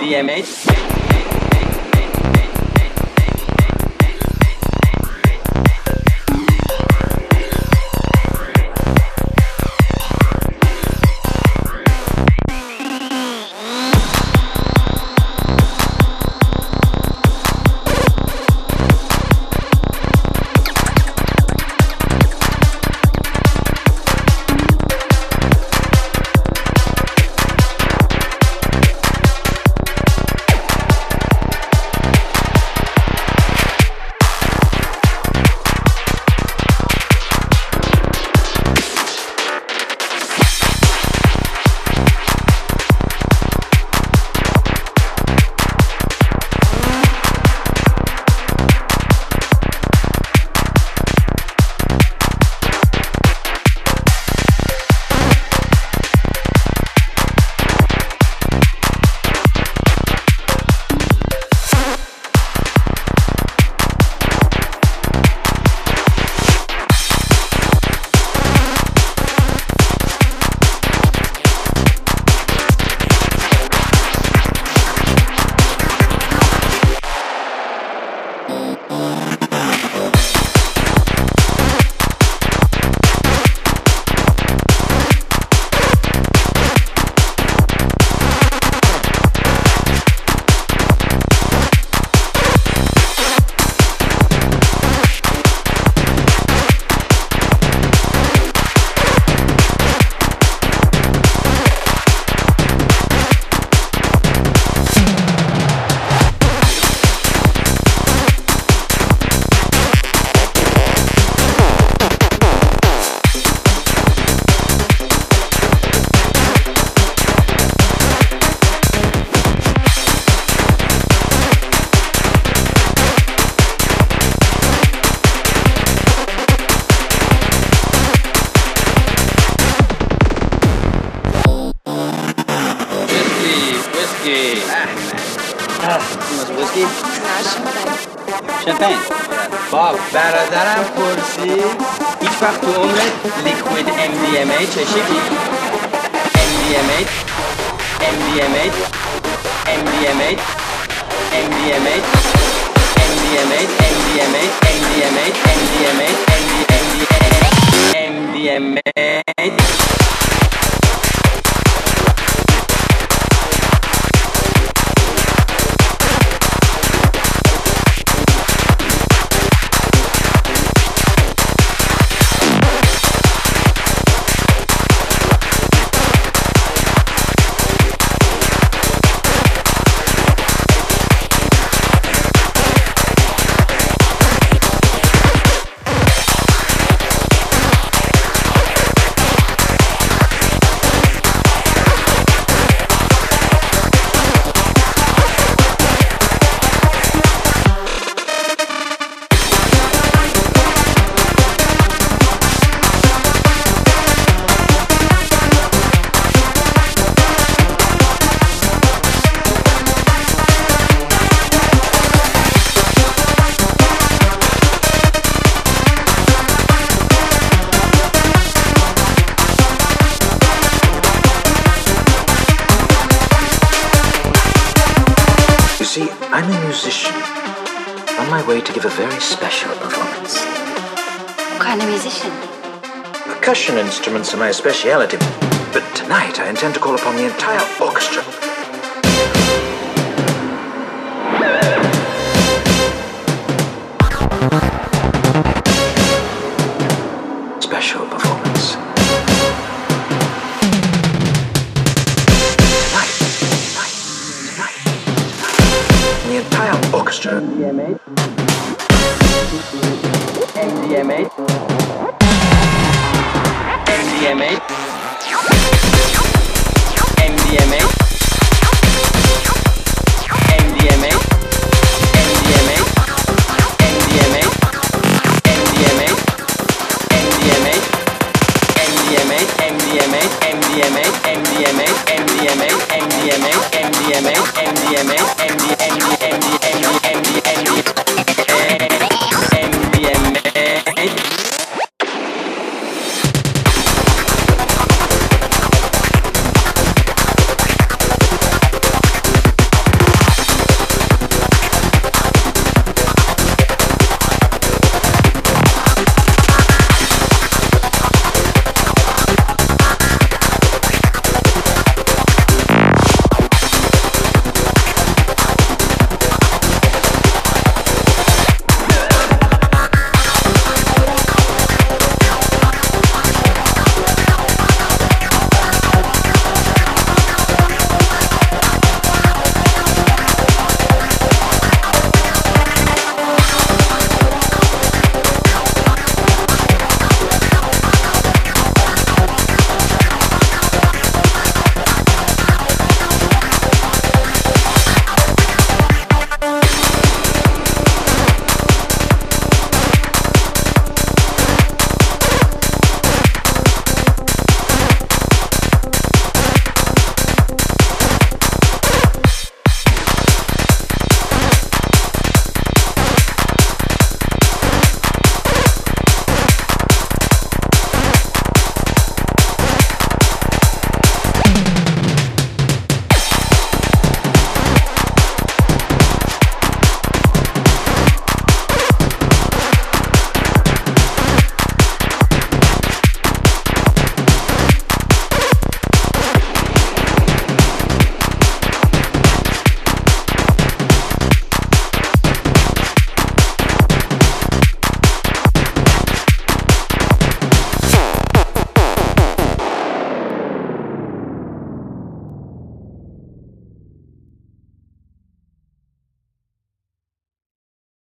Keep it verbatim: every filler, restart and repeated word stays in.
MDMA. ویسکی؟ شمپین. باب برادرم پرسید هیچ وقت تو عمرت لیکوید ام دی ام ای چشیدی؟ ام دی ام ای ام دی ام ای ام دی ام ای ام دی ام ای ام دی ام ای ام دی ام ای ام دی ام ای ام دی ام ای ام دی ام ای See, I'm a musician, on my way to give a very special performance. What kind of musician? Percussion instruments are my speciality, but tonight I intend to call upon the entire orchestra. Special performance. The entire orchestra. M D M A. M D M A. M D M A. M D M A.